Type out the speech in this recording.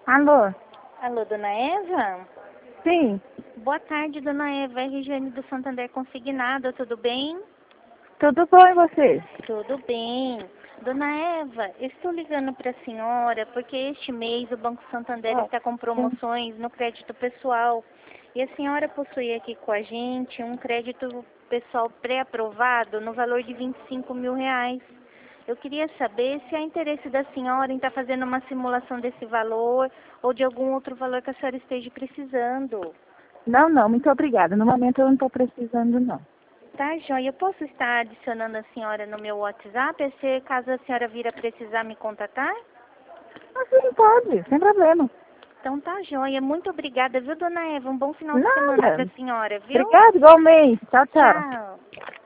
Alô? Alô, dona Eva? Sim, Boa tarde, dona Eva. É Regiane do Santander Consignado, tudo bem? tudo bom e você? Tudo bem. Dona Eva, estou ligando para a senhora porque este mês o Banco Santander está com promoções no crédito pessoal. E a senhora possui aqui com a gente um crédito pessoal pré-aprovado no valor de R$ 25.000. Eu queria saber se há interesse da senhora em estar fazendo uma simulação desse valor ou de algum outro valor que a senhora esteja precisando. Não, muito obrigada. No momento eu não estou precisando, não. Tá, joia. Eu posso estar adicionando a senhora no meu WhatsApp, se caso a senhora vir a precisar me contatar? Sim, pode, sem problema. Então tá, joia. Muito obrigada, viu, dona Eva? Um bom final de semana Nada. pra senhora, viu? Obrigada, igualmente. Tchau, tchau. Tchau.